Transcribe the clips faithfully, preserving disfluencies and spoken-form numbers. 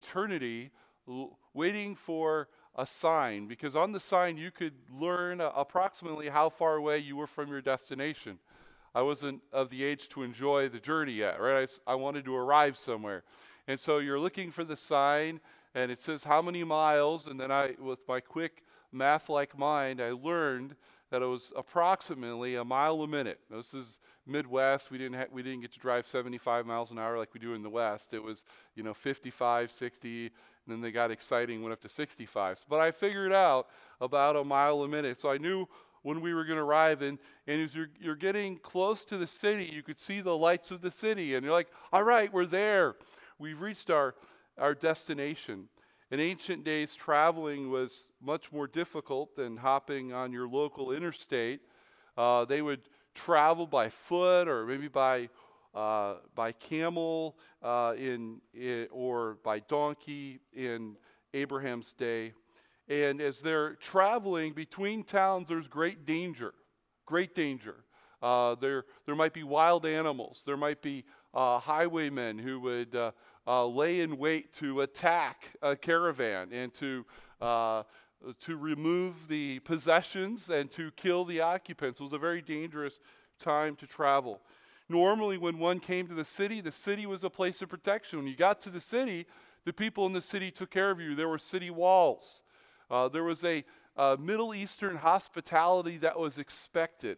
eternity l- waiting for a sign, because on the sign you could learn uh, approximately how far away you were from your destination. I wasn't of the age to enjoy the journey yet, right? I, s- I wanted to arrive somewhere. And so you're looking for the sign, and it says how many miles, and then I, with my quick math-like mind, I learned that it was approximately a mile a minute. Now, this is Midwest. We didn't ha- we didn't get to drive seventy-five miles an hour like we do in the West. It was, you know, fifty-five, sixty, and then they got exciting, went up to sixty-five. But I figured out about a mile a minute. So I knew when we were going to arrive, and, and as you're, you're getting close to the city, you could see the lights of the city, and you're like, all right, we're there. We've reached our, our destination. In ancient days, traveling was much more difficult than hopping on your local interstate. Uh, they would travel by foot or maybe by uh, by camel uh, in, in or by donkey in Abraham's day. And as they're traveling between towns, there's great danger, great danger. Uh, there, there might be wild animals. There might be uh, highwaymen who would uh, uh, lay in wait to attack a caravan and to uh, to remove the possessions and to kill the occupants. It was a very dangerous time to travel. Normally, when one came to the city, the city was a place of protection. When you got to the city, the people in the city took care of you. There were city walls. Uh, there was a uh, Middle Eastern hospitality that was expected.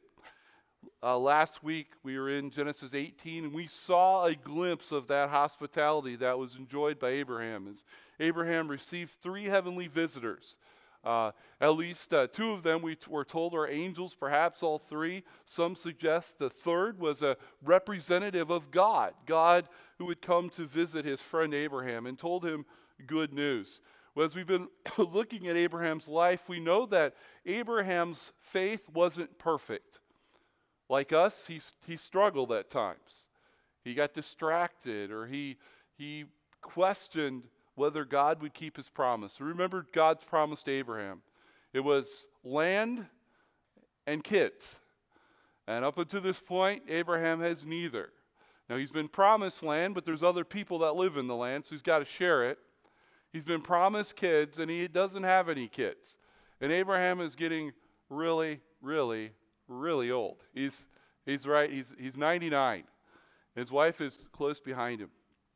Uh, last week, we were in Genesis eighteen, and we saw a glimpse of that hospitality that was enjoyed by Abraham. As Abraham received three heavenly visitors. Uh, at least uh, two of them we t- were told are angels, perhaps all three. Some suggest the third was a representative of God, God who would come to visit his friend Abraham and told him good news. Well, as we've been looking at Abraham's life, we know that Abraham's faith wasn't perfect. Like us, he, he struggled at times. He got distracted, or he, he questioned whether God would keep his promise. Remember God's promise to Abraham. It was land and kids. And up until this point, Abraham has neither. Now, he's been promised land, but there's other people that live in the land, so he's got to share it. He's been promised kids, and he doesn't have any kids. And Abraham is getting really, really, really old. He's he's right. He's he's ninety-nine. His wife is close behind him.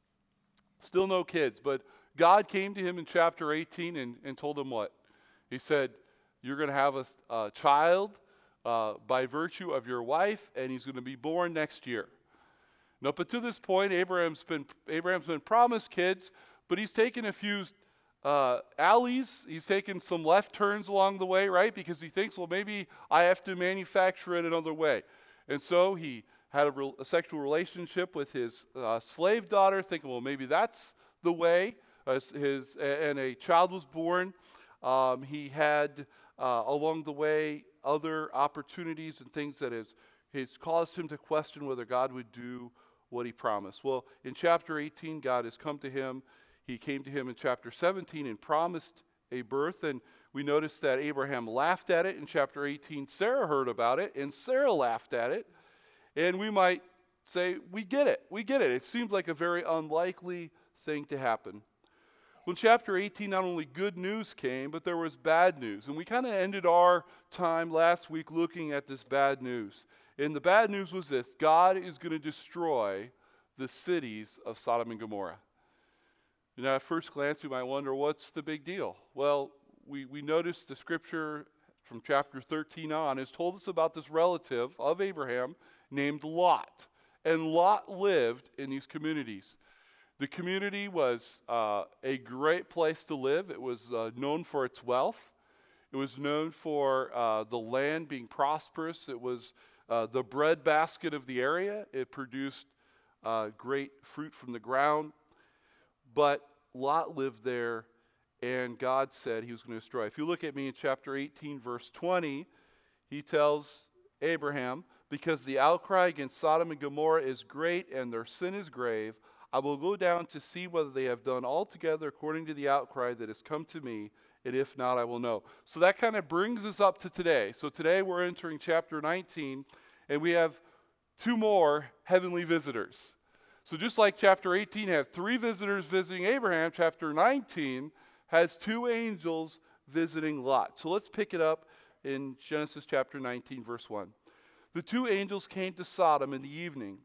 Still no kids, but God came to him in chapter eighteen and, and told him what? He said, you're going to have a, a child uh, by virtue of your wife, and he's going to be born next year. Now, but to this point, Abraham's been Abraham's been promised kids, but he's taken a few uh, alleys. He's taken some left turns along the way, right? Because he thinks, well, maybe I have to manufacture it another way. And so he had a, re- a sexual relationship with his uh, slave daughter, thinking, well, maybe that's the way. Uh, his and a child was born. Um, he had uh, along the way other opportunities and things that has, has caused him to question whether God would do what he promised. Well, in chapter eighteen, God has come to him. He came to him in chapter seventeen and promised a birth, and we notice that Abraham laughed at it. In chapter eighteen, Sarah heard about it, and Sarah laughed at it. And we might say, we get it, we get it. It seems like a very unlikely thing to happen. Well, in chapter eighteen, not only good news came, but there was bad news. And we kind of ended our time last week looking at this bad news. And the bad news was this: God is going to destroy the cities of Sodom and Gomorrah. You know, at first glance, we might wonder, what's the big deal? Well, we, we notice the scripture from chapter thirteen on has told us about this relative of Abraham named Lot. And Lot lived in these communities. The community was uh, a great place to live. It was uh, known for its wealth. It was known for uh, the land being prosperous. It was uh, the breadbasket of the area. It produced uh, great fruit from the ground. But Lot lived there, and God said he was going to destroy. If you look at me in chapter eighteen, verse twenty, he tells Abraham, because the outcry against Sodom and Gomorrah is great and their sin is grave, I will go down to see whether they have done altogether according to the outcry that has come to me, and if not, I will know. So that kind of brings us up to today. So today we're entering chapter nineteen, and we have two more heavenly visitors. So just like chapter eighteen had three visitors visiting Abraham, chapter nineteen has two angels visiting Lot. So let's pick it up in Genesis chapter nineteen, verse one. The two angels came to Sodom in the evening,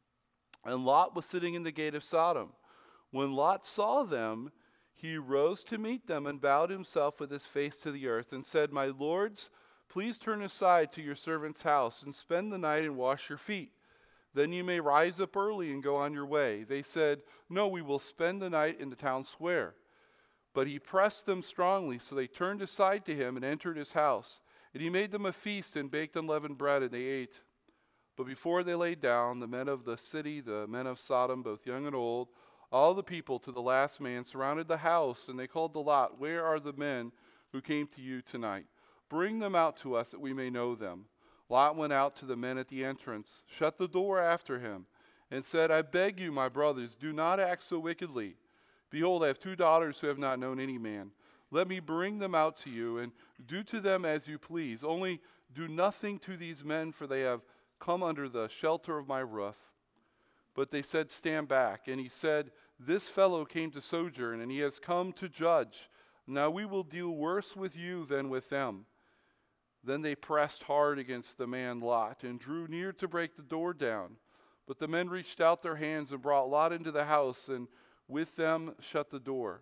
and Lot was sitting in the gate of Sodom. When Lot saw them, he rose to meet them and bowed himself with his face to the earth and said, "My lords, please turn aside to your servant's house and spend the night and wash your feet. Then you may rise up early and go on your way." They said, "No, we will spend the night in the town square." But he pressed them strongly, so they turned aside to him and entered his house. And he made them a feast and baked unleavened bread, and they ate. But before they lay down, the men of the city, the men of Sodom, both young and old, all the people to the last man, surrounded the house, and they called to Lot, "Where are the men who came to you tonight? Bring them out to us that we may know them." Lot went out to the men at the entrance, shut the door after him, and said, "I beg you, my brothers, do not act so wickedly. Behold, I have two daughters who have not known any man. Let me bring them out to you, and do to them as you please. Only do nothing to these men, for they have come under the shelter of my roof." But they said, "Stand back." And he said, "This fellow came to sojourn, and he has come to judge. Now we will deal worse with you than with them." Then they pressed hard against the man Lot, and drew near to break the door down. But the men reached out their hands and brought Lot into the house, and with them shut the door.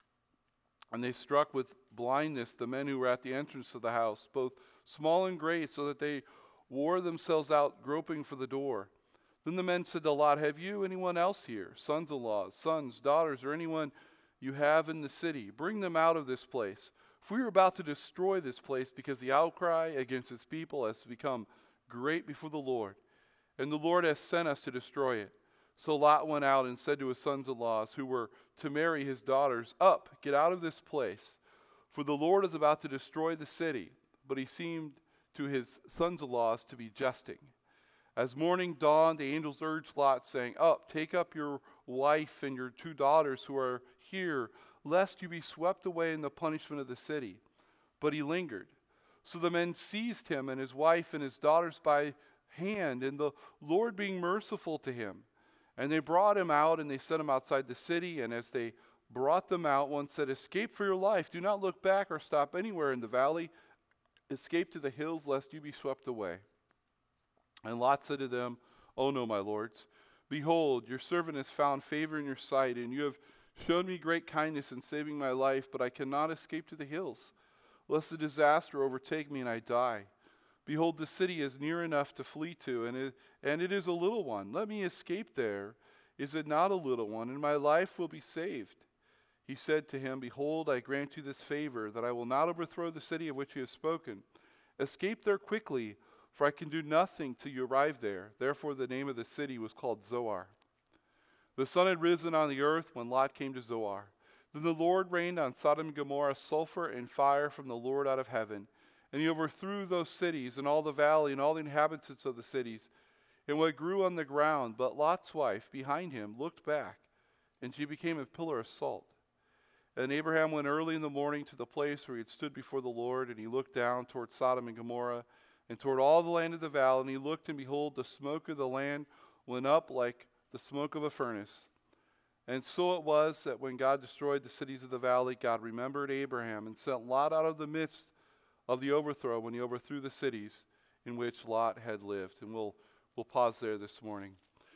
And they struck with blindness the men who were at the entrance of the house, both small and great, so that they wore themselves out groping for the door. Then the men said to Lot, "Have you anyone else here, sons-in-laws, sons, daughters, or anyone you have in the city? Bring them out of this place. For we are about to destroy this place, because the outcry against its people has become great before the Lord, and the Lord has sent us to destroy it." So Lot went out and said to his sons-in-laws, who were to marry his daughters, "Up, get out of this place, for the Lord is about to destroy the city." But he seemed to his sons-in-laws to be jesting. As morning dawned, the angels urged Lot, saying, "Up, take up your wife and your two daughters who are here, lest you be swept away in the punishment of the city." But he lingered. So the men seized him and his wife and his daughters by hand, and the Lord being merciful to him. And they brought him out, and they set him outside the city. And as they brought them out, one said, "Escape for your life. Do not look back or stop anywhere in the valley. Escape to the hills, lest you be swept away." And Lot said to them, "Oh no, my lords. Behold, your servant has found favor in your sight, and you have shown me great kindness in saving my life, but I cannot escape to the hills, lest a disaster overtake me and I die. Behold, the city is near enough to flee to, and it, and it is a little one. Let me escape there. Is it not a little one? And my life will be saved." He said to him, "Behold, I grant you this favor, that I will not overthrow the city of which you have spoken. Escape there quickly, for I can do nothing till you arrive there." Therefore the name of the city was called Zoar. The sun had risen on the earth when Lot came to Zoar. Then the Lord rained on Sodom and Gomorrah sulfur and fire from the Lord out of heaven. And he overthrew those cities and all the valley and all the inhabitants of the cities and what grew on the ground. But Lot's wife behind him looked back, and she became a pillar of salt. And Abraham went early in the morning to the place where he had stood before the Lord, and he looked down toward Sodom and Gomorrah and toward all the land of the valley. And he looked, and behold, the smoke of the land went up like the smoke of a furnace. And so it was that when God destroyed the cities of the valley, God remembered Abraham and sent Lot out of the midst of the overthrow when he overthrew the cities in which Lot had lived. And we'll we'll pause there this morning.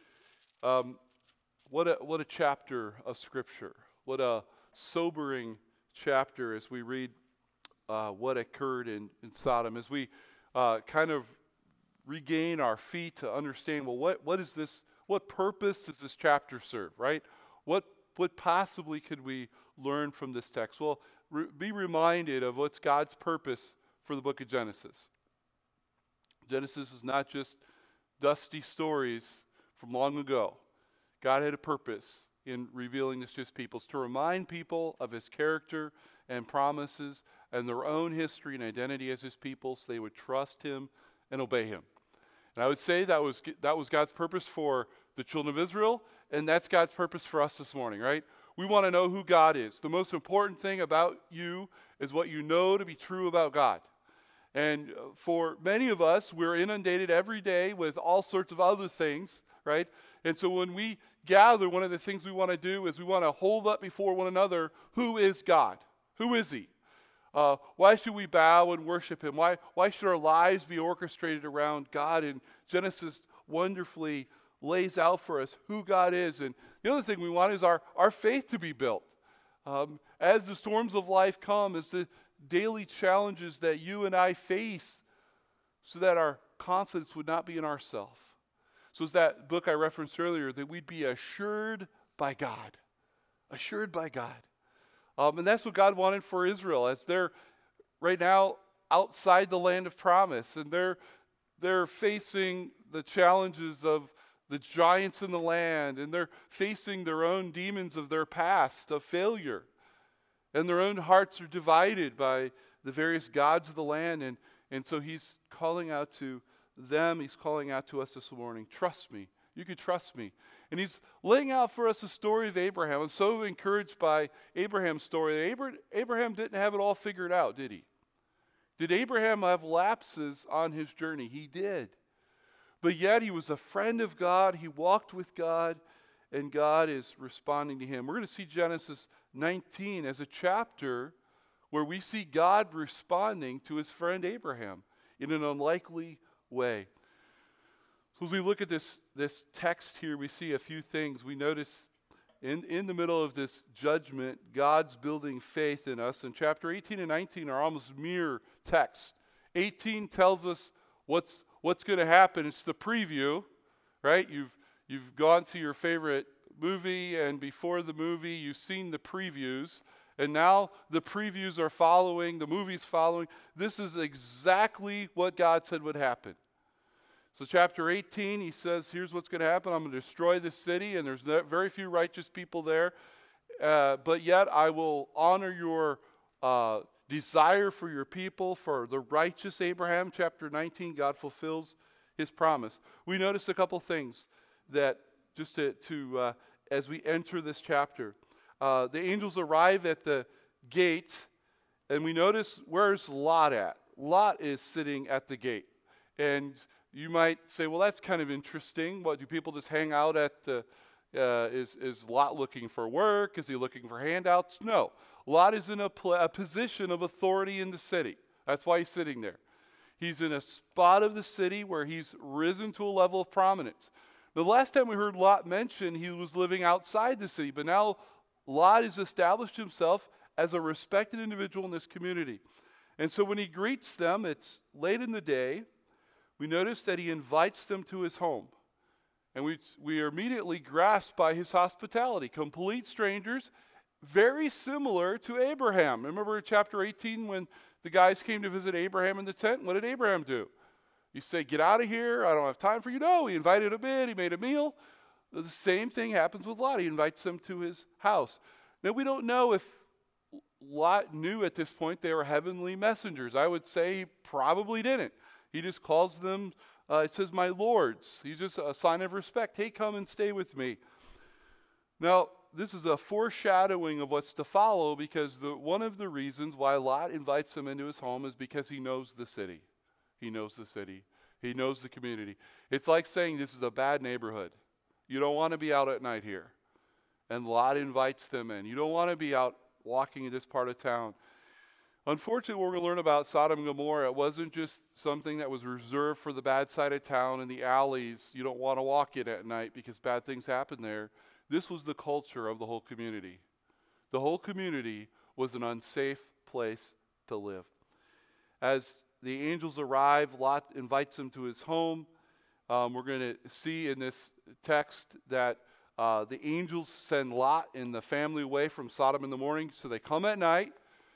Um, what a what a chapter of Scripture. What a sobering chapter as we read uh, what occurred in, in Sodom. As we uh, kind of regain our feet to understand, well, what what is this? What purpose does this chapter serve? Right? What what possibly could we learn from this text? Well, re- be reminded of what's God's purpose for the book of Genesis. Genesis is not just dusty stories from long ago. God had a purpose in revealing this to his people, to remind people of his character and promises and their own history and identity as his people, so they would trust him and obey him. And I would say that was that was God's purpose for the children of Israel, and that's God's purpose for us this morning, right? We want to know who God is. The most important thing about you is what you know to be true about God. And for many of us, we're inundated every day with all sorts of other things, right? And so when we gather, one of the things we want to do is we want to hold up before one another, who is God? Who is he? Uh, why should we bow and worship him? Why, why should our lives be orchestrated around God? And Genesis wonderfully lays out for us who God is. And the other thing we want is our, our faith to be built. Um, as the storms of life come, as the daily challenges that you and I face, so that our confidence would not be in ourselves. So it's that book I referenced earlier, that we'd be assured by God. Assured by God. Um, and that's what God wanted for Israel, as they're right now outside the land of promise, and they're they're facing the challenges of the giants in the land, and they're facing their own demons of their past, of failure. And their own hearts are divided by the various gods of the land. And, and so he's calling out to them, he's calling out to us this morning, trust me. You can trust me. And he's laying out for us the story of Abraham. I'm so encouraged by Abraham's story. Abra- Abraham didn't have it all figured out, did he? Did Abraham have lapses on his journey? He did. But yet he was a friend of God. He walked with God, and God is responding to him. We're going to see Genesis nineteen as a chapter where we see God responding to his friend Abraham in an unlikely way. So as we look at this, this text here, we see a few things. We notice in, in the middle of this judgment, God's building faith in us. And chapter eighteen and nineteen are almost mirror texts. eighteen tells us what's what's going to happen. It's the preview, right? You've you've gone to your favorite movie, and before the movie, you've seen the previews. And now the previews are following, the movie's following. This is exactly what God said would happen. So chapter eighteen, he says, here's what's going to happen. I'm going to destroy this city, and there's very few righteous people there. Uh, but yet I will honor your uh, desire for your people, for the righteous Abraham. Chapter nineteen, God fulfills his promise. We notice a couple things that just to, to uh, as we enter this chapter. Uh, the angels arrive at the gate, and we notice, where's Lot at? Lot is sitting at the gate. And you might say, well, that's kind of interesting. What, do people just hang out at the, uh, is, is Lot looking for work? Is he looking for handouts? No. Lot is in a, pl- a position of authority in the city. That's why he's sitting there. He's in a spot of the city where he's risen to a level of prominence. The last time we heard Lot mentioned, he was living outside the city, but now Lot has established himself as a respected individual in this community. And so when he greets them, it's late in the day. We notice that he invites them to his home. And we, we are immediately grasped by his hospitality. Complete strangers, very similar to Abraham. Remember in chapter eighteen when the guys came to visit Abraham in the tent? What did Abraham do? You say, get out of here, I don't have time for you. No, he invited them in, he made a meal. The same thing happens with Lot. He invites them to his house. Now, we don't know if Lot knew at this point they were heavenly messengers. I would say he probably didn't. He just calls them, uh, it says, my lords. He's just a sign of respect. Hey, come and stay with me. Now, this is a foreshadowing of what's to follow, because the, one of the reasons why Lot invites them into his home is because he knows the city. He knows the city. He knows the community. It's like saying this is a bad neighborhood. You don't want to be out at night here. And Lot invites them in. You don't want to be out walking in this part of town. Unfortunately, what we're going to learn about Sodom and Gomorrah, it wasn't just something that was reserved for the bad side of town and the alleys. You don't want to walk in at night because bad things happen there. This was the culture of the whole community. The whole community was an unsafe place to live. As the angels arrive, Lot invites them to his home. Um, we're going to see in this text that uh, the angels send Lot and the family away from Sodom in the morning. So they come at night.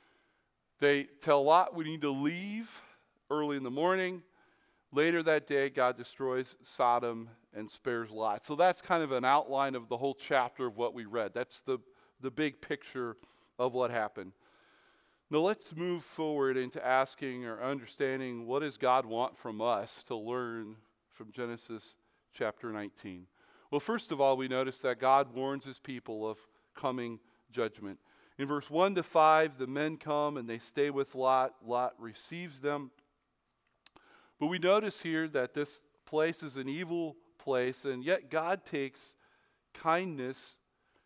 They tell Lot, we need to leave early in the morning. Later that day, God destroys Sodom and spares Lot. So that's kind of an outline of the whole chapter of what we read. That's the, the big picture of what happened. Now let's move forward into asking or understanding, what does God want from us to learn from Genesis chapter nineteen? Well, first of all, we notice that God warns his people of coming judgment. In verse one to five, the men come and they stay with Lot. Lot receives them. But we notice here that this place is an evil place, and yet God takes kindness,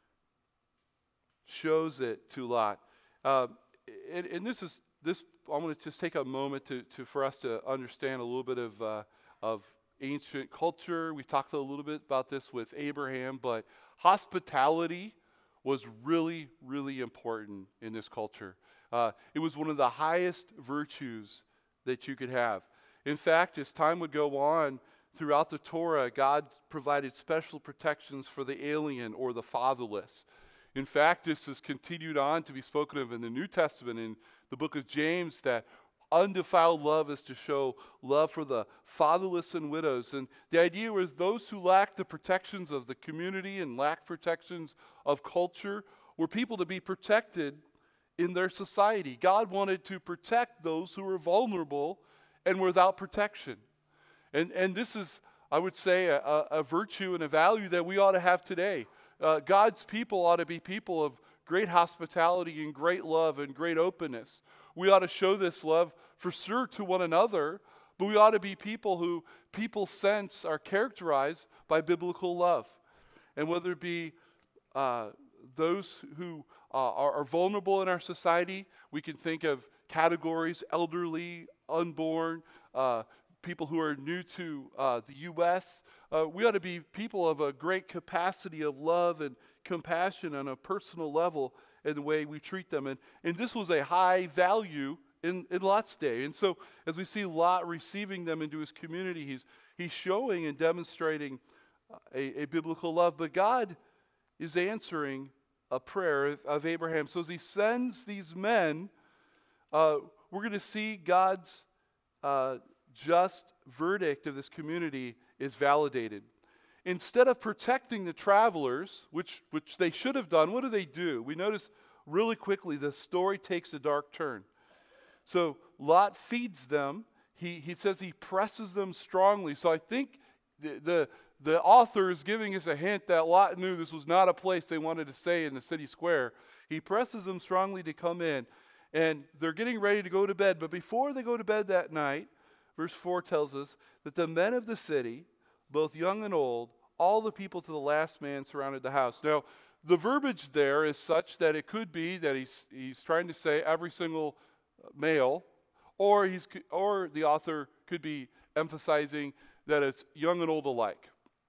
shows it to Lot. Uh, and, and this is this. I'm going to just take a moment to, to for us to understand a little bit of uh, of ancient culture. We talked a little bit about this with Abraham, but hospitality was really, really important in this culture. Uh, it was one of the highest virtues that you could have. In fact, as time would go on throughout the Torah, God provided special protections for the alien or the fatherless. In fact, this is continued on to be spoken of in the New Testament in the book of James, that undefiled love is to show love for the fatherless and widows. And the idea was those who lacked the protections of the community and lacked protections of culture were people to be protected in their society. God wanted to protect those who were vulnerable and without protection. And and this is, I would say, a, a virtue and a value that we ought to have today. Uh, God's people ought to be people of great hospitality and great love and great openness. We ought to show this love for sure to one another, but we ought to be people who people sense are characterized by biblical love. And whether it be uh, those who uh, are, are vulnerable in our society, we can think of categories: elderly, unborn, uh, people who are new to uh, the U S Uh, we ought to be people of a great capacity of love and compassion on a personal level in the way we treat them. And, and this was a high value in, in Lot's day. And so as we see Lot receiving them into his community, he's, he's showing and demonstrating a, a biblical love. But God is answering a prayer of, of Abraham. So as he sends these men, uh, we're going to see God's uh, just verdict of this community is validated. Instead of protecting the travelers, which which they should have done, what do they do? We notice really quickly the story takes a dark turn. So Lot feeds them. He he says he presses them strongly. So I think the the, the author is giving us a hint that Lot knew this was not a place they wanted to stay in the city square. He presses them strongly to come in, and they're getting ready to go to bed. But before they go to bed that night, verse four tells us that the men of the city, both young and old, all the people to the last man surrounded the house. Now, the verbiage there is such that it could be that he's he's trying to say every single male, or he's or the author could be emphasizing that it's young and old alike.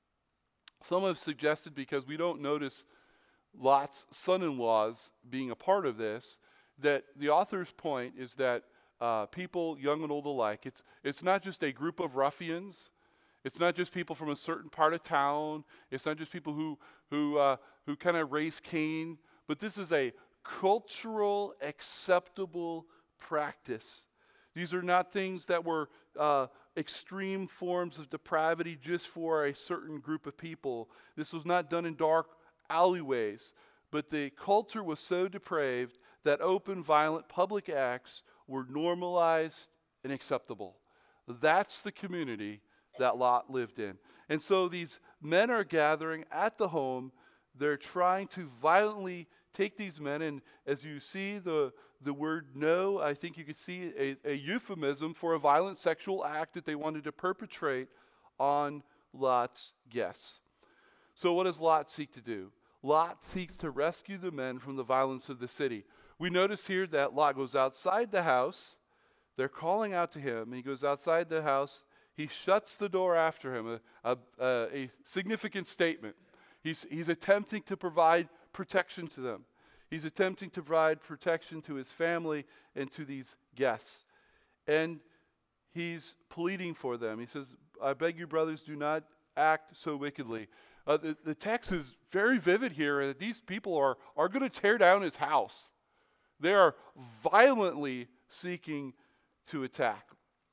Some have suggested, because we don't notice Lot's son-in-laws being a part of this, that the author's point is that uh, people, young and old alike, it's it's not just a group of ruffians. It's not just people from a certain part of town. It's not just people who who uh, who kind of raise Cain. But this is a cultural, acceptable practice. These are not things that were uh, extreme forms of depravity just for a certain group of people. This was not done in dark alleyways. But the culture was so depraved that open, violent, public acts were normalized and acceptable. That's the community that Lot lived in. And so these men are gathering at the home. They're trying to violently take these men, and as you see the, the word no, I think you could see a, a euphemism for a violent sexual act that they wanted to perpetrate on Lot's guests. So what does Lot seek to do? Lot seeks to rescue the men from the violence of the city. We notice here that Lot goes outside the house. They're calling out to him. He goes outside the house. He shuts the door after him, a, a, a significant statement. He's, he's attempting to provide protection to them. He's attempting to provide protection to his family and to these guests. And he's pleading for them. He says, I beg you, brothers, do not act so wickedly. Uh, the, the text is very vivid here that these people are, are going to tear down his house. They are violently seeking to attack.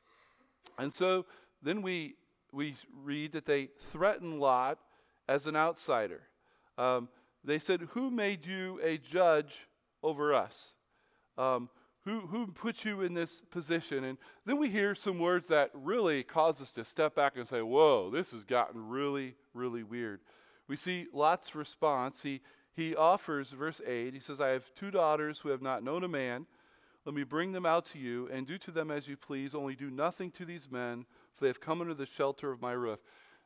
And so then we we read that they threaten Lot as an outsider. Um, they said, who made you a judge over us? Um, who, who put you in this position? And then we hear some words that really cause us to step back and say, whoa, this has gotten really, really weird. We see Lot's response. He, he offers, verse eight, he says, I have two daughters who have not known a man. Let me bring them out to you, and do to them as you please. Only do nothing to these men, for they have come under the shelter of my roof.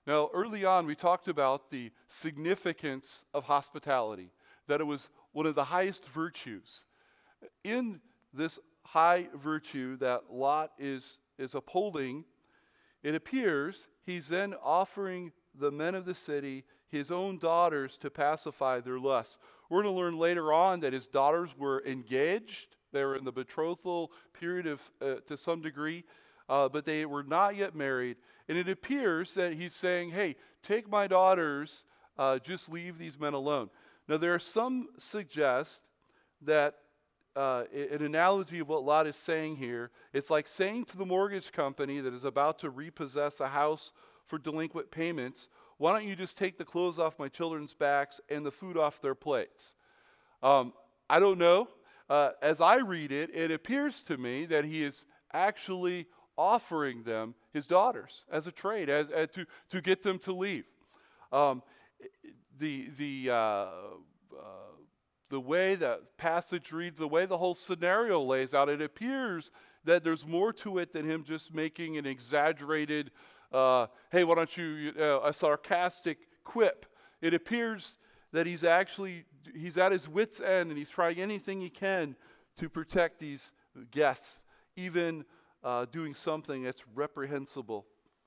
Now, early on, we talked about the significance of hospitality, that it was one of the highest virtues. In this high virtue that Lot is, is upholding, it appears he's then offering the men of the city his own daughters to pacify their lusts. We're going to learn later on that his daughters were engaged. They were in the betrothal period of, uh, to some degree, uh, but they were not yet married. And it appears that he's saying, hey, take my daughters, uh, just leave these men alone. Now, there are some suggest that uh, an analogy of what Lot is saying here, it's like saying to the mortgage company that is about to repossess a house for delinquent payments, why don't you just take the clothes off my children's backs and the food off their plates? Um, I don't know. Uh, as I read it, it appears to me that he is actually offering them his daughters as a trade, as, as to, to get them to leave. Um, the the uh, uh, the way that passage reads, the way the whole scenario lays out, it appears that there's more to it than him just making an exaggerated, uh, hey, why don't you, uh, a sarcastic quip. It appears that he's actually, he's at his wit's end and he's trying anything he can to protect these guests, even uh, doing something that's reprehensible.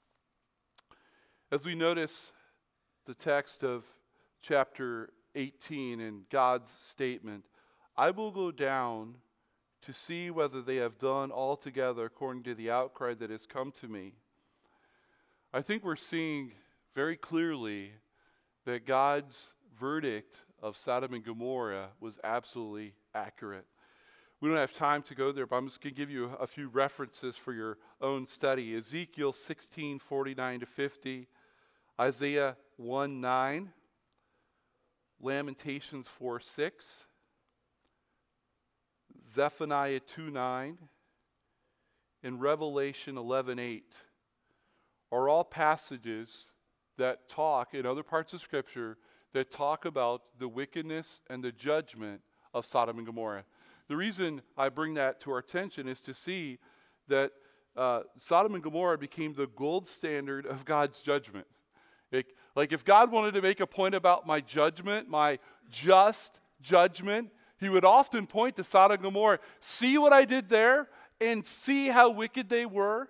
As we notice the text of chapter eighteen and God's statement, I will go down to see whether they have done altogether according to the outcry that has come to me. I think we're seeing very clearly that God's verdict of Sodom and Gomorrah was absolutely accurate. We don't have time to go there, but I'm just going to give you a few references for your own study. Ezekiel sixteen forty-nine to fifty, Isaiah one nine, Lamentations four six, Zephaniah two nine, and Revelation eleven eight are all passages that talk, in other parts of Scripture, that talk about the wickedness and the judgment of Sodom and Gomorrah. The reason I bring that to our attention is to see that uh, Sodom and Gomorrah became the gold standard of God's judgment. It, like if God wanted to make a point about my judgment, my just judgment, he would often point to Sodom and Gomorrah. See what I did there and see how wicked they were.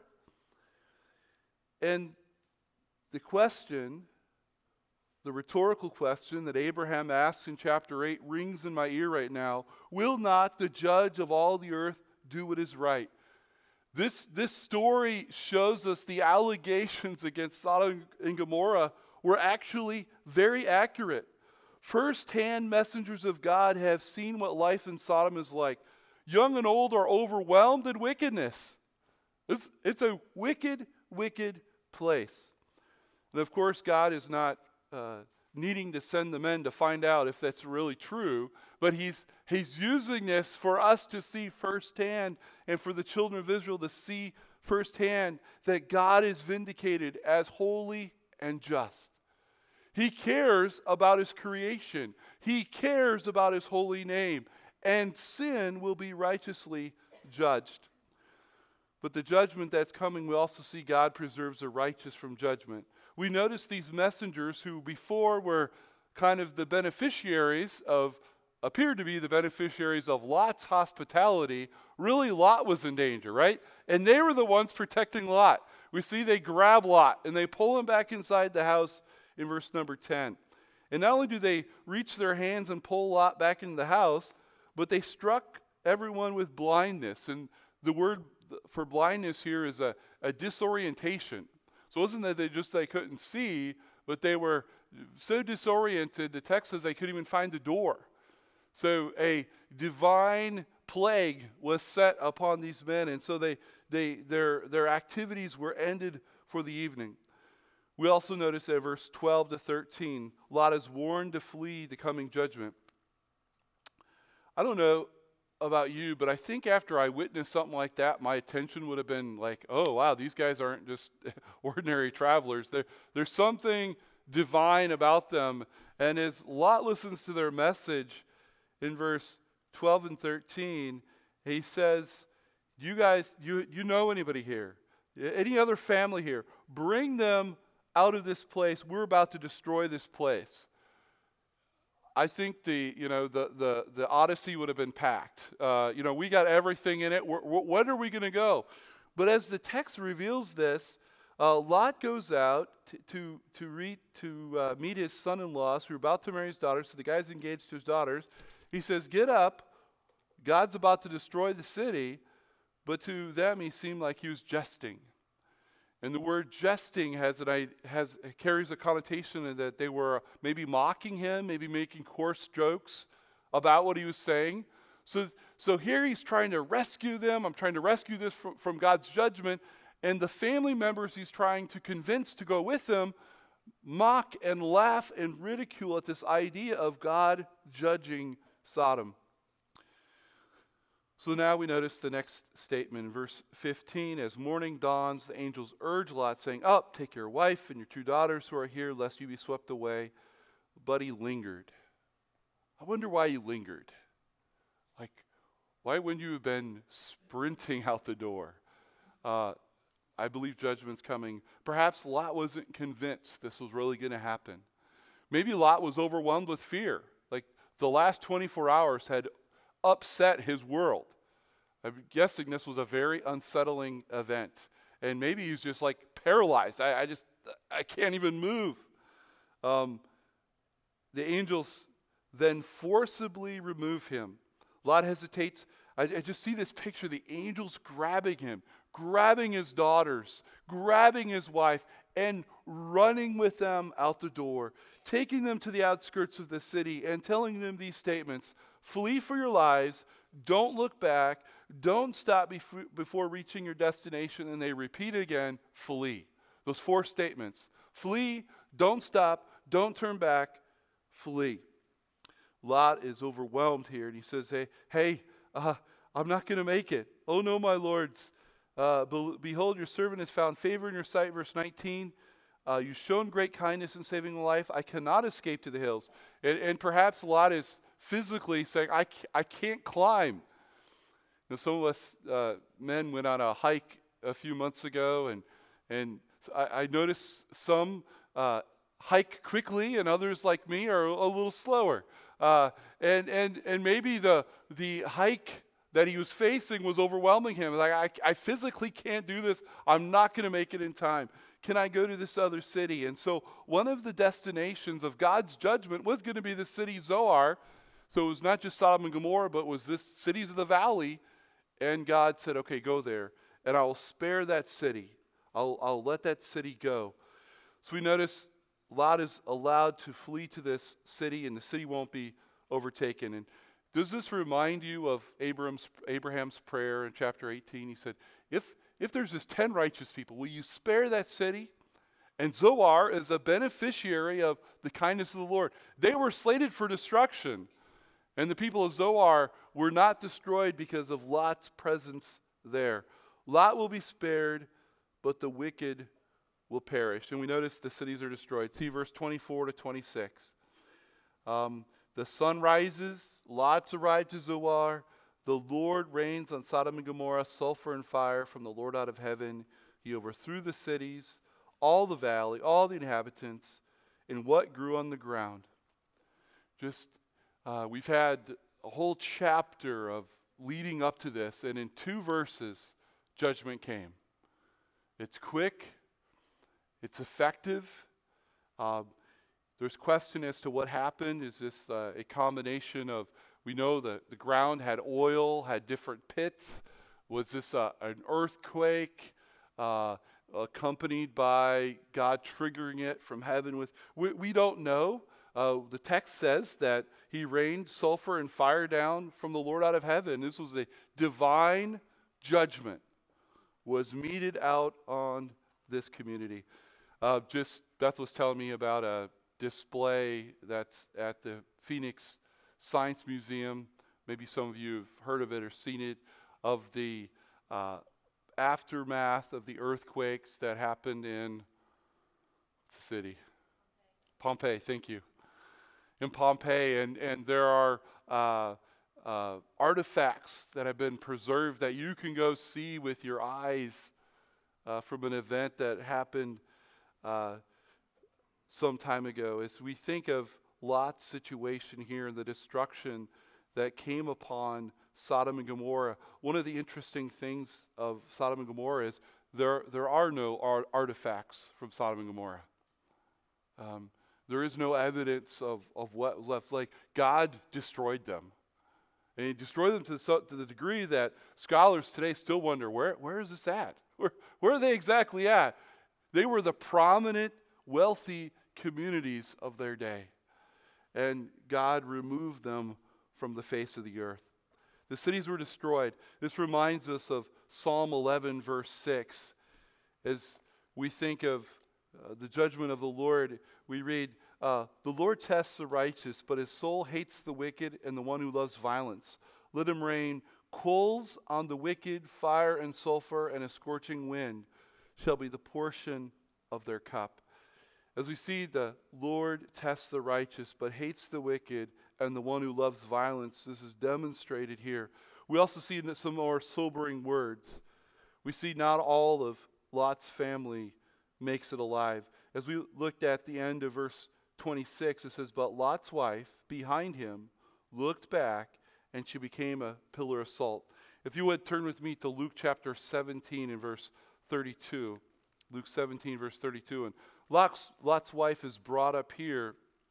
And the question, the rhetorical question that Abraham asks in chapter eight rings in my ear right now. Will not the judge of all the earth do what is right? This, this story shows us the allegations against Sodom and Gomorrah were actually very accurate. First-hand messengers of God have seen what life in Sodom is like. Young and old are overwhelmed in wickedness. It's, it's a wicked, wicked place. And of course, God is not uh, needing to send the men to find out if that's really true, but he's, he's using this for us to see firsthand and for the children of Israel to see firsthand that God is vindicated as holy and just. He cares about his creation. He cares about his holy name. And sin will be righteously judged. But the judgment that's coming, we also see God preserves the righteous from judgment. We notice these messengers who before were kind of the beneficiaries of, appeared to be the beneficiaries of Lot's hospitality. Really, Lot was in danger, right? And they were the ones protecting Lot. We see they grab Lot and they pull him back inside the house in verse number ten. And not only do they reach their hands and pull Lot back into the house, but they struck everyone with blindness. And the word for blindness here is a, a disorientation. So it wasn't that they just they couldn't see, but they were so disoriented, the text says they couldn't even find the door. So a divine plague was set upon these men, and so they they their their activities were ended for the evening. We also notice at verse twelve to thirteen, Lot is warned to flee the coming judgment. I don't know about you, but I think after I witnessed something like that, my attention would have been like, oh, wow, these guys aren't just ordinary travelers. There, there's something divine about them. And as Lot listens to their message in verse twelve and thirteen, he says, you guys, you, you know anybody here? Any other family here? Bring them out of this place. We're about to destroy this place. I think the, you know, the the, the Odyssey would have been packed. Uh, you know, we got everything in it. We're, we're, when are we going to go? But as the text reveals this, uh, Lot goes out to to to, re, to uh, meet his son-in-laws who are about to marry his daughters. So the guy's engaged to his daughters. He says, "Get up. God's about to destroy the city." But to them, he seemed like he was jesting. And the word jesting has an, has carries a connotation in that they were maybe mocking him, maybe making coarse jokes about what he was saying. So, so here he's trying to rescue them. I'm trying to rescue this from, from God's judgment. And the family members he's trying to convince to go with him mock and laugh and ridicule at this idea of God judging Sodom. So now we notice the next statement in verse fifteen. As morning dawns, the angels urge Lot, saying, "Up, take your wife and your two daughters who are here, lest you be swept away." But he lingered. I wonder why he lingered. Like, why wouldn't you have been sprinting out the door? Uh, I believe judgment's coming. Perhaps Lot wasn't convinced this was really going to happen. Maybe Lot was overwhelmed with fear. Like, the last twenty-four hours had upset his world. I'm guessing this was a very unsettling event. And maybe he's just like paralyzed. I, I just, I can't even move. Um, the angels then forcibly remove him. Lot hesitates. I, I just see this picture, the angels grabbing him, grabbing his daughters, grabbing his wife, and running with them out the door, taking them to the outskirts of the city and telling them these statements: "Flee for your lives, don't look back, don't stop bef- before reaching your destination." And they repeat it again, flee. Those four statements: flee, don't stop, don't turn back, flee. Lot is overwhelmed here, and he says, hey, hey, uh, I'm not going to make it. "Oh no, my lords, uh, be- behold, your servant has found favor in your sight." Verse nineteen, uh, "you've shown great kindness in saving my life. I cannot escape to the hills." And, and perhaps Lot is physically saying, I, I can't climb. You know, some of us uh, men went on a hike a few months ago, and and I, I noticed some uh, hike quickly, and others like me are a, a little slower. Uh, and and and maybe the the hike that he was facing was overwhelming him. Like, I, I physically can't do this. I'm not going to make it in time. Can I go to this other city? And so one of the destinations of God's judgment was going to be the city Zoar. So it was not just Sodom and Gomorrah, but it was this cities of the valley. And God said, "Okay, go there, and I will spare that city. I'll, I'll let that city go." So we notice Lot is allowed to flee to this city, and the city won't be overtaken. And does this remind you of Abraham's, Abraham's prayer in chapter eighteen? He said, if, if there's just ten righteous people, will you spare that city? And Zoar is a beneficiary of the kindness of the Lord. They were slated for destruction. And the people of Zoar were not destroyed because of Lot's presence there. Lot will be spared, but the wicked will perish. And we notice the cities are destroyed. See verse twenty-four to twenty-six. Um, the sun rises, Lot's arrived to Zoar. The Lord rains on Sodom and Gomorrah, sulfur and fire from the Lord out of heaven. He overthrew the cities, all the valley, all the inhabitants, and what grew on the ground. Just Uh, we've had a whole chapter of leading up to this, and in two verses, judgment came. It's quick. It's effective. Uh, there's question as to what happened. Is this uh, a combination of, we know that the ground had oil, had different pits. Was this uh, an earthquake uh, accompanied by God triggering it from heaven? Was we, we don't know. Uh, the text says that he rained sulfur and fire down from the Lord out of heaven. This was a divine judgment was meted out on this community. Uh, just Beth was telling me about a display that's at the Phoenix Science Museum. Maybe some of you have heard of it or seen it, of the uh, aftermath of the earthquakes that happened in what's the city? Pompeii, thank you. In Pompeii, and, and there are uh, uh, artifacts that have been preserved that you can go see with your eyes uh, from an event that happened. Uh, some time ago, as we think of Lot's situation here and the destruction that came upon Sodom and Gomorrah. One of the interesting things of Sodom and Gomorrah is there, there are no art, artifacts from Sodom and Gomorrah. Um, there is no evidence of, of what was left. Like, God destroyed them. And he destroyed them to the, to the degree that scholars today still wonder, where, where is this at? Where, where are they exactly at? They were the prominent, wealthy communities of their day. And God removed them from the face of the earth. The cities were destroyed. This reminds us of Psalm eleven, verse six. As we think of uh, the judgment of the Lord, we read, uh, the Lord tests the righteous, but his soul hates the wicked and the one who loves violence. Let him rain coals on the wicked, fire and sulfur, and a scorching wind shall be the portion of their cup. As we see, the Lord tests the righteous, but hates the wicked and the one who loves violence. This is demonstrated here. We also see some more sobering words. We see not all of Lot's family makes it alive. As we looked at the end of verse twenty-six, it says, but Lot's wife behind him looked back, and she became a pillar of salt. If you would turn with me to Luke chapter seventeen and verse thirty-two. Luke seventeen, verse thirty-two. And Lot's, Lot's wife is brought up here,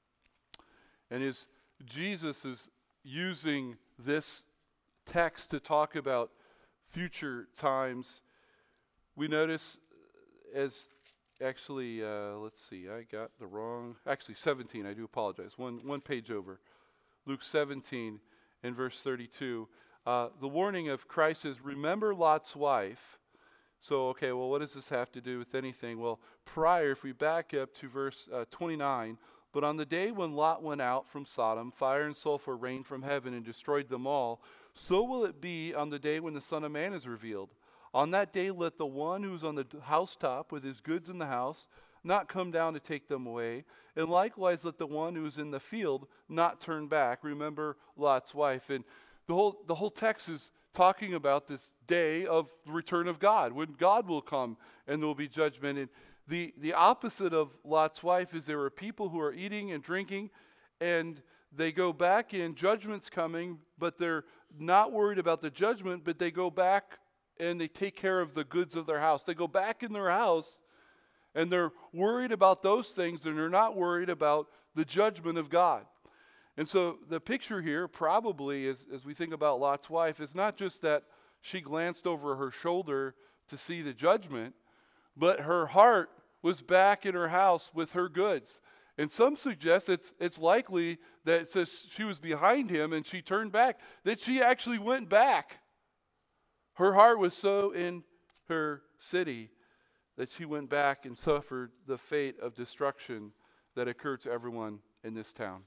and is Jesus is using this text to talk about future times. We notice as actually, uh, let's see, I got the wrong, actually seventeen, I do apologize, one, one page over. Luke seventeen and verse thirty-two. Uh, the warning of Christ is, remember Lot's wife. So, okay, well, what does this have to do with anything? Well, prior, if we back up to verse uh, twenty-nine, but on the day when Lot went out from Sodom, fire and sulfur rained from heaven and destroyed them all. So will it be on the day when the Son of Man is revealed. On that day, let the one who is on the housetop with his goods in the house not come down to take them away. And likewise, let the one who is in the field not turn back. Remember Lot's wife. And the whole, the whole text is talking about this day of the return of God, when God will come and there will be judgment. And the, the opposite of Lot's wife is there are people who are eating and drinking, and they go back in, judgment's coming, but they're not worried about the judgment, but they go back and they take care of the goods of their house. They go back in their house, and they're worried about those things, and they're not worried about the judgment of God. And so the picture here probably is, as we think about Lot's wife, is not just that she glanced over her shoulder to see the judgment, but her heart was back in her house with her goods. And some suggest it's, it's likely that it says she was behind him and she turned back, that she actually went back. Her heart was so in her city that she went back and suffered the fate of destruction that occurred to everyone in this town.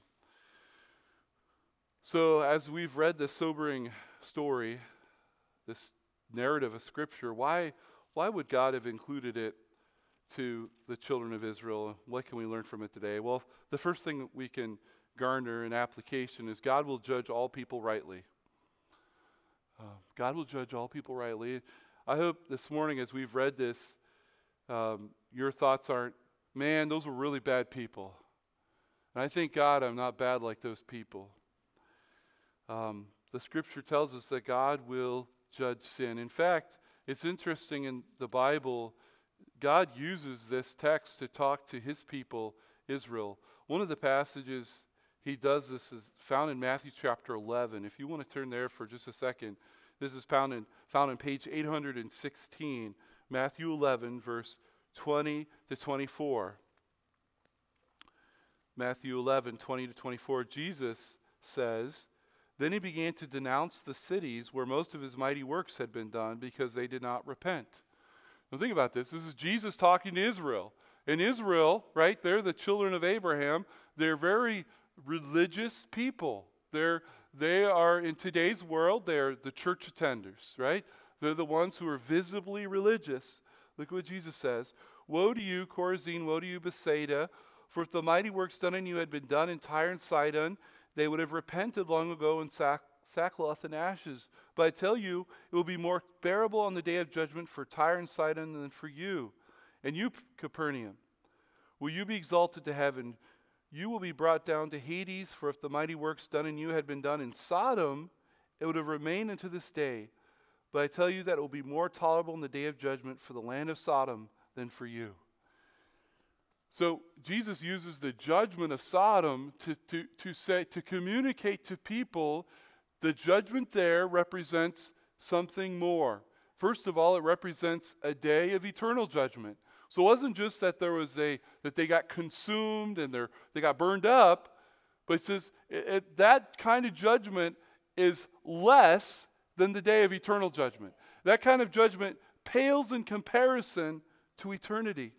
So as we've read this sobering story, this narrative of Scripture, why, why would God have included it to the children of Israel? What can we learn from it today? Well, the first thing that we can garner in application is God will judge all people rightly. Uh, God will judge all people rightly. I hope this morning as we've read this, um, your thoughts aren't, man, those were really bad people. And I thank God I'm not bad like those people. Um, the Scripture tells us that God will judge sin. In fact, it's interesting in the Bible, God uses this text to talk to his people, Israel. One of the passages he does this is found in Matthew chapter eleven. If you want to turn there for just a second, this is found in, found in page eight hundred sixteen, Matthew eleven, verse twenty to twenty-four. Matthew eleven, twenty to twenty-four, Jesus says, then he began to denounce the cities where most of his mighty works had been done because they did not repent. Now think about this. This is Jesus talking to Israel. And Israel, right, they're the children of Abraham. They're very religious people. They're, they are, in today's world, they're the church attenders, right? They're the ones who are visibly religious. Look what Jesus says. Woe to you, Chorazin, woe to you, Bethsaida, for if the mighty works done in you had been done in Tyre and Sidon, they would have repented long ago in sack, sackcloth and ashes. But I tell you, it will be more bearable on the day of judgment for Tyre and Sidon than for you. And you, Capernaum, will you be exalted to heaven? You will be brought down to Hades, for if the mighty works done in you had been done in Sodom, it would have remained unto this day. But I tell you that it will be more tolerable in the day of judgment for the land of Sodom than for you. So Jesus uses the judgment of Sodom to, to, to say, to communicate to people the judgment there represents something more. First of all, it represents a day of eternal judgment. So it wasn't just that there was a that they got consumed and they they got burned up, but it says it, it, that kind of judgment is less than the day of eternal judgment. That kind of judgment pales in comparison to eternity.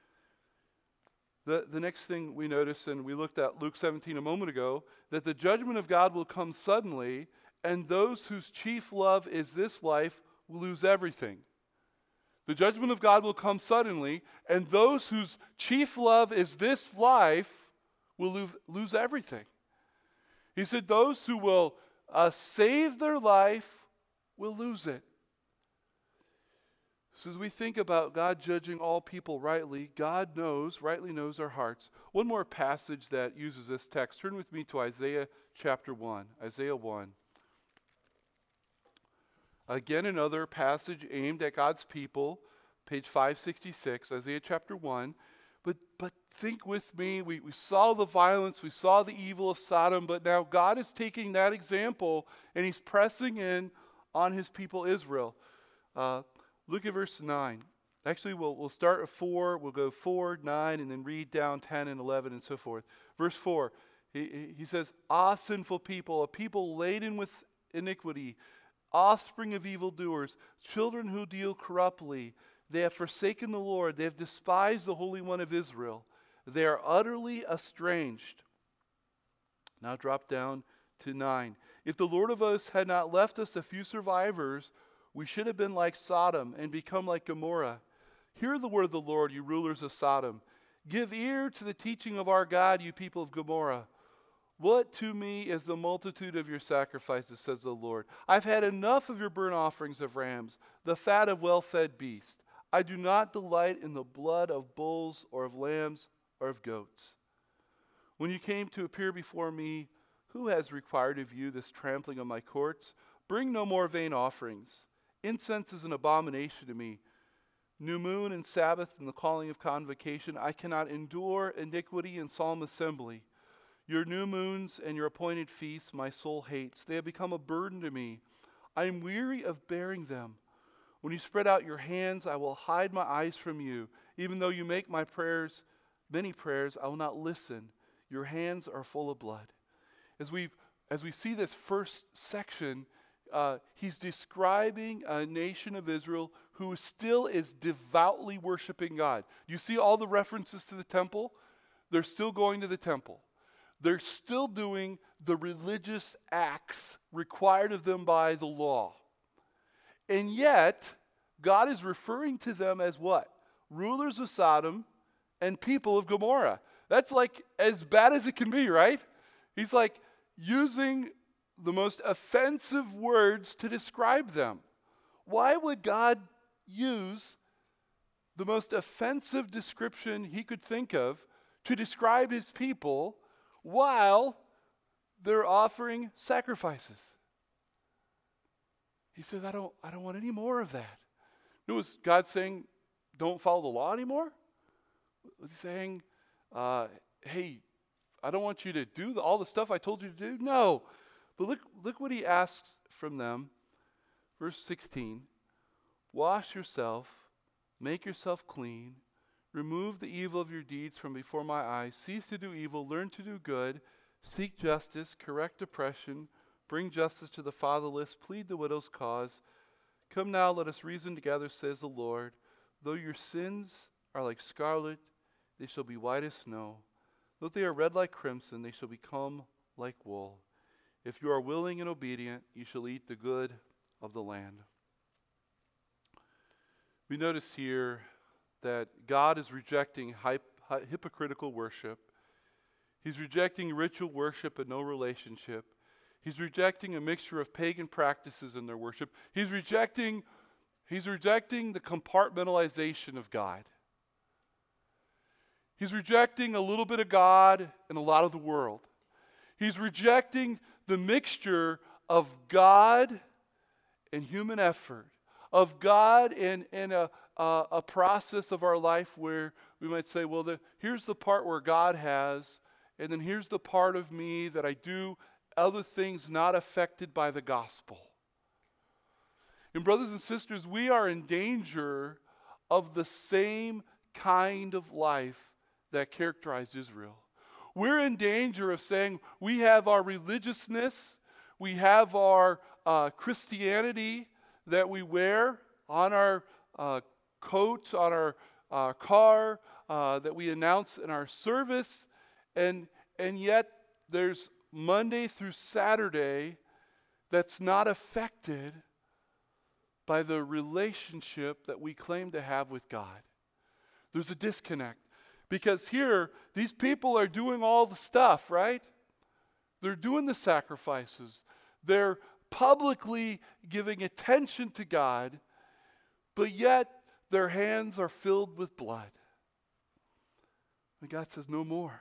The, the next thing we notice, and we looked at Luke seventeen a moment ago, that the judgment of God will come suddenly, and those whose chief love is this life will lose everything. The judgment of God will come suddenly, and those whose chief love is this life will lose, lose everything. He said those who will uh, save their life will lose it. So as we think about God judging all people rightly, God knows, rightly knows our hearts. One more passage that uses this text. Turn with me to Isaiah chapter one. Isaiah one. Again, another passage aimed at God's people, page five sixty-six, Isaiah chapter one. But but think with me, we, we saw the violence, we saw the evil of Sodom, but now God is taking that example and he's pressing in on his people Israel. Uh, look at verse nine. Actually, we'll, we'll start at four, we'll go four, nine, and then read down ten and eleven and so forth. Verse four, he, he says, "Ah, sinful people, a people laden with iniquity, offspring of evildoers, children who deal corruptly. They have forsaken the Lord. They have despised the Holy One of Israel. They are utterly estranged." Now drop down to nine. "If the Lord of hosts had not left us a few survivors, we should have been like Sodom and become like Gomorrah. Hear the word of the Lord, you rulers of Sodom. Give ear to the teaching of our God, you people of Gomorrah. What to me is the multitude of your sacrifices, says the Lord. I've had enough of your burnt offerings of rams, the fat of well-fed beasts. I do not delight in the blood of bulls or of lambs or of goats. When you came to appear before me, who has required of you this trampling of my courts? Bring no more vain offerings. Incense is an abomination to me. New moon and Sabbath and the calling of convocation. I cannot endure iniquity and solemn assembly. Your new moons and your appointed feasts my soul hates. They have become a burden to me. I am weary of bearing them. When you spread out your hands, I will hide my eyes from you. Even though you make my prayers, many prayers, I will not listen. Your hands are full of blood." As we as we see this first section, uh, he's describing a nation of Israel who still is devoutly worshiping God. You see all the references to the temple? They're still going to the temple. They're still doing the religious acts required of them by the law. And yet, God is referring to them as what? Rulers of Sodom and people of Gomorrah. That's like as bad as it can be, right? He's like using the most offensive words to describe them. Why would God use the most offensive description he could think of to describe his people while they're offering sacrifices? He says, I don't, I don't want any more of that. You know, was God saying, don't follow the law anymore? Was he saying, uh, hey, I don't want you to do the, all the stuff I told you to do? No. But look, look what he asks from them. Verse sixteen, "Wash yourself, make yourself clean, remove the evil of your deeds from before my eyes, cease to do evil, learn to do good, seek justice, correct oppression, bring justice to the fatherless, plead the widow's cause. Come now, let us reason together, says the Lord. Though your sins are like scarlet, they shall be white as snow. Though they are red like crimson, they shall become like wool. If you are willing and obedient, you shall eat the good of the land." We notice here that God is rejecting hyp- hy- hypocritical worship. He's rejecting ritual worship and no relationship. He's rejecting a mixture of pagan practices in their worship. He's rejecting, he's rejecting the compartmentalization of God. He's rejecting a little bit of God and a lot of the world. He's rejecting the mixture of God and human effort, of God and, and a, a, a process of our life where we might say, well, the, here's the part where God has, and then here's the part of me that I do other things not affected by the gospel. And brothers and sisters, we are in danger of the same kind of life that characterized Israel. We're in danger of saying we have our religiousness, we have our uh, Christianity that we wear on our uh, coat, on our uh, car, uh, that we announce in our service, and and yet there's Monday through Saturday that's not affected by the relationship that we claim to have with God. There's a disconnect. Because here, these people are doing all the stuff, right? They're doing the sacrifices. They're publicly giving attention to God, but yet their hands are filled with blood. And God says, no more.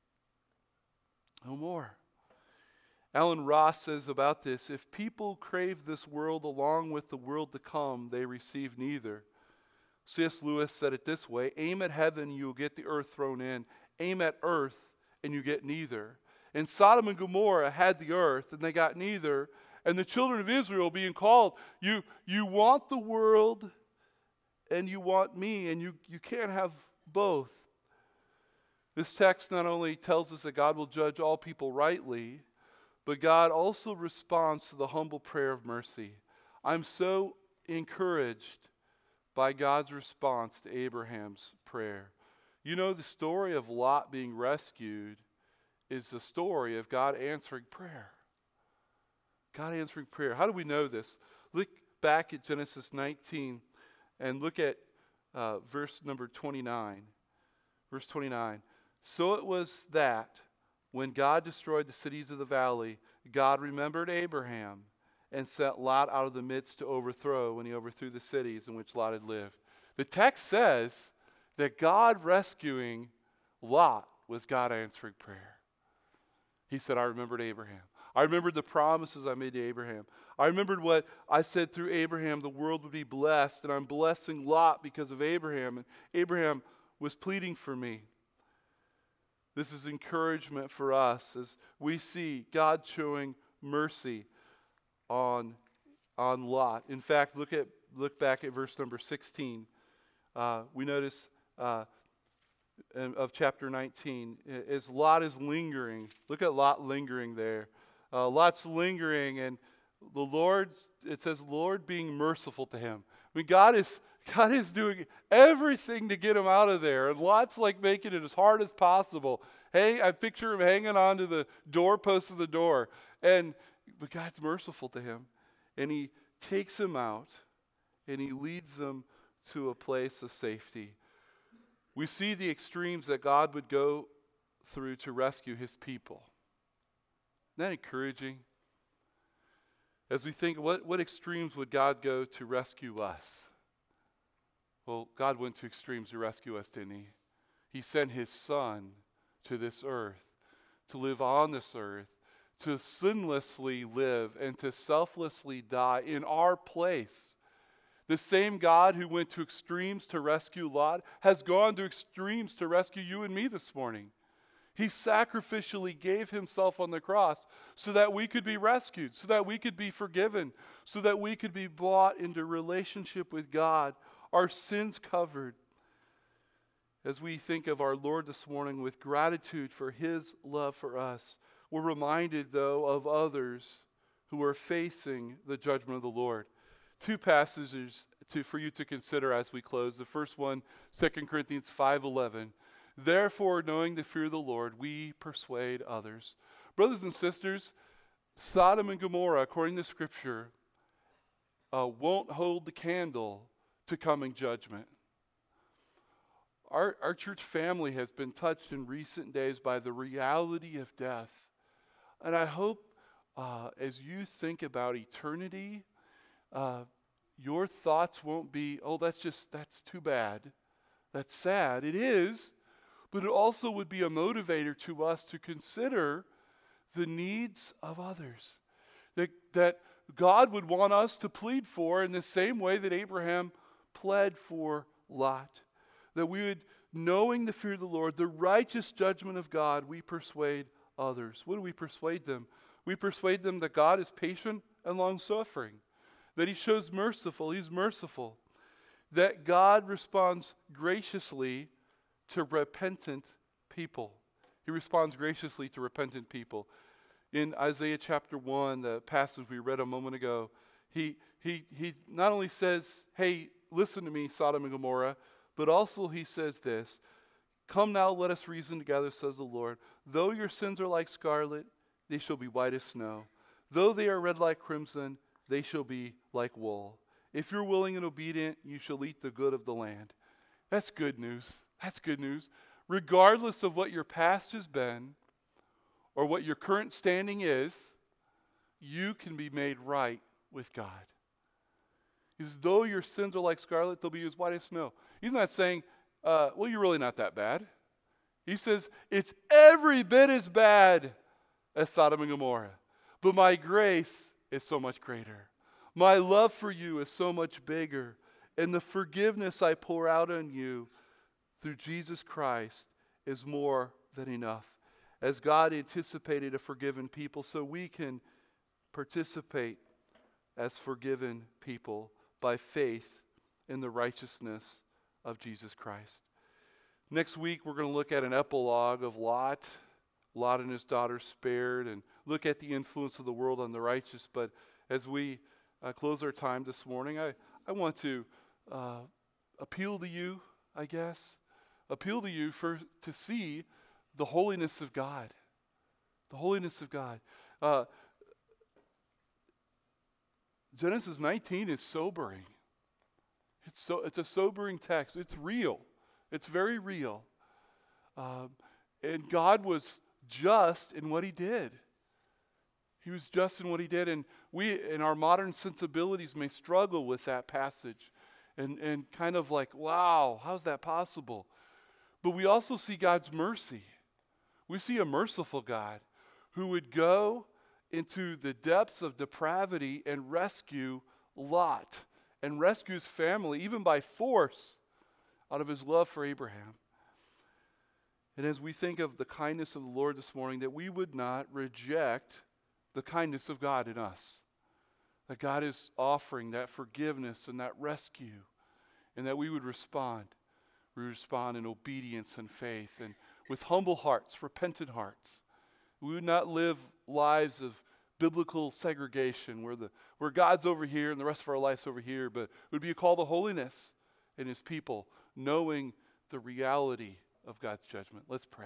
No more. Alan Ross says about this, if people crave this world along with the world to come, they receive neither. C S Lewis said it this way, aim at heaven, you'll get the earth thrown in. Aim at earth, and you get neither. And Sodom and Gomorrah had the earth, and they got neither. And the children of Israel being called, you, you want the world, and you want me, and you, you can't have both. This text not only tells us that God will judge all people rightly, but God also responds to the humble prayer of mercy. I'm so encouraged by God's response to Abraham's prayer. You know, the story of Lot being rescued is the story of God answering prayer. God answering prayer. How do we know this? Look back at Genesis nineteen and look at uh, verse number twenty-nine. Verse twenty-nine. So it was that when God destroyed the cities of the valley, God remembered Abraham and sent Lot out of the midst to overthrow when he overthrew the cities in which Lot had lived. The text says that God rescuing Lot was God answering prayer. He said, I remembered Abraham. I remembered the promises I made to Abraham. I remembered what I said through Abraham, the world would be blessed, and I'm blessing Lot because of Abraham. And Abraham was pleading for me. This is encouragement for us as we see God showing mercy on, on Lot. In fact, look at look back at verse number sixteen. Uh, we notice uh, of chapter nineteen, as Lot is lingering. Look at Lot lingering there. Uh, Lot's lingering, and the Lord, it says, Lord being merciful to him. I mean, God is God is doing everything to get him out of there, and Lot's like making it as hard as possible. Hey, I picture him hanging onto the doorpost of the door, and but God's merciful to him, and he takes him out, and he leads them to a place of safety. We see the extremes that God would go through to rescue his people. Isn't that encouraging? As we think, what, what extremes would God go to rescue us? Well, God went to extremes to rescue us, didn't he? He sent his son to this earth, to live on this earth, to sinlessly live and to selflessly die in our place. The same God who went to extremes to rescue Lot has gone to extremes to rescue you and me this morning. He sacrificially gave himself on the cross so that we could be rescued, so that we could be forgiven, so that we could be brought into relationship with God, our sins covered. As we think of our Lord this morning with gratitude for his love for us, we're reminded, though, of others who are facing the judgment of the Lord. Two passages to, for you to consider as we close. The first one, Second Corinthians five eleven. Therefore, knowing the fear of the Lord, we persuade others. Brothers and sisters, Sodom and Gomorrah, according to Scripture, uh, won't hold the candle to coming judgment. Our, our church family has been touched in recent days by the reality of death. And I hope uh, as you think about eternity, uh, your thoughts won't be, oh, that's just, that's too bad. That's sad. It is. but it also would be a motivator to us to consider the needs of others. That, that God would want us to plead for in the same way that Abraham pled for Lot. That we would, knowing the fear of the Lord, the righteous judgment of God, we persuade others. What do we persuade them? We persuade them that God is patient and long-suffering, that He shows merciful, He's merciful, that God responds graciously to repentant people. He responds graciously to repentant people. In Isaiah chapter one, the passage we read a moment ago, he, he, he not only says, hey, listen to me, Sodom and Gomorrah, but also he says this, come now, let us reason together, says the Lord. Though your sins are like scarlet, they shall be white as snow. Though they are red like crimson, they shall be like wool. If you're willing and obedient, you shall eat the good of the land. That's good news. That's good news. Regardless of what your past has been or what your current standing is, you can be made right with God. He says, though your sins are like scarlet, they'll be as white as snow. He's not saying, uh, well, you're really not that bad. He says, it's every bit as bad as Sodom and Gomorrah. But my grace is so much greater. My love for you is so much bigger. And the forgiveness I pour out on you through Jesus Christ is more than enough. As God anticipated a forgiven people, so we can participate as forgiven people by faith in the righteousness of Jesus Christ. Next week, we're going to look at an epilogue of Lot. Lot and his daughter spared, and look at the influence of the world on the righteous. But as we uh, close our time this morning, I, I want to uh, appeal to you, I guess, appeal to you for to see the holiness of God. The holiness of God. Uh, Genesis nineteen is sobering. It's so it's a sobering text. It's real. It's very real. Um, and God was just in what He did. He was just in what He did. And we, in our modern sensibilities, may struggle with that passage and, and kind of like, wow, how's that possible? But we also see God's mercy. We see a merciful God who would go into the depths of depravity and rescue Lot and rescue his family, even by force, out of His love for Abraham. And as we think of the kindness of the Lord this morning, that we would not reject the kindness of God in us. That God is offering that forgiveness and that rescue, and that we would respond. We respond in obedience and faith, and with humble hearts, repentant hearts. We would not live lives of biblical segregation where the where God's over here and the rest of our life's over here, but it would be a call to holiness in His people, knowing the reality of God's judgment. Let's pray.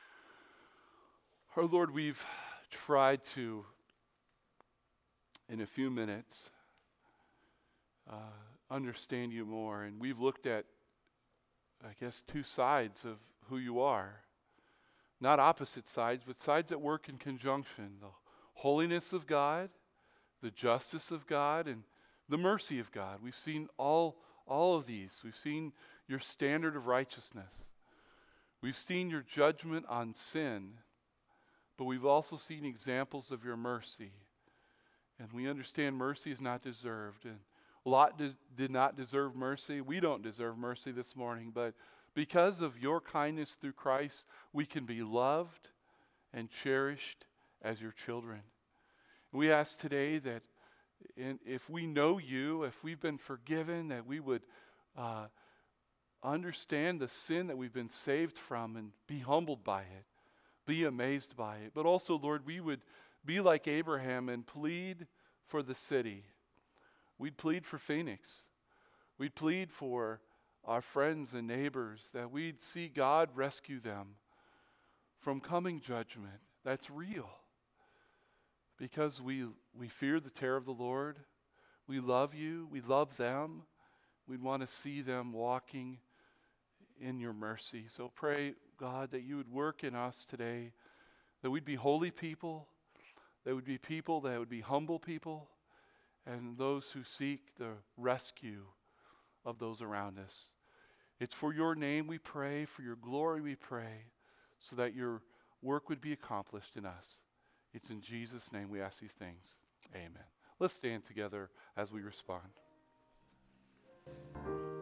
Our Lord, we've tried to, in a few minutes, uh, understand You more, and we've looked at, I guess, two sides of who You are. Not opposite sides, but sides that work in conjunction. The holiness of God, the justice of God, and the mercy of God. We've seen all, all of these. We've seen Your standard of righteousness. We've seen Your judgment on sin, but we've also seen examples of Your mercy. And we understand mercy is not deserved. And Lot did, did not deserve mercy. We don't deserve mercy this morning, but because of Your kindness through Christ, we can be loved and cherished as Your children. We ask today that in, if we know You, if we've been forgiven, that we would uh, understand the sin that we've been saved from and be humbled by it, be amazed by it. But also, Lord, we would be like Abraham and plead for the city. We'd plead for Phoenix. We'd plead for our friends and neighbors, that we'd see God rescue them from coming judgment. That's real. Because we we fear the terror of the Lord. We love You. We love them. We'd want to see them walking in Your mercy. So pray, God, that You would work in us today, that we'd be holy people, that would be people that would be humble people, and those who seek the rescue of those around us. It's for your name we pray, for your glory we pray, so that your work would be accomplished in us. It's in Jesus' name we ask these things. Amen. Let's stand together as we respond.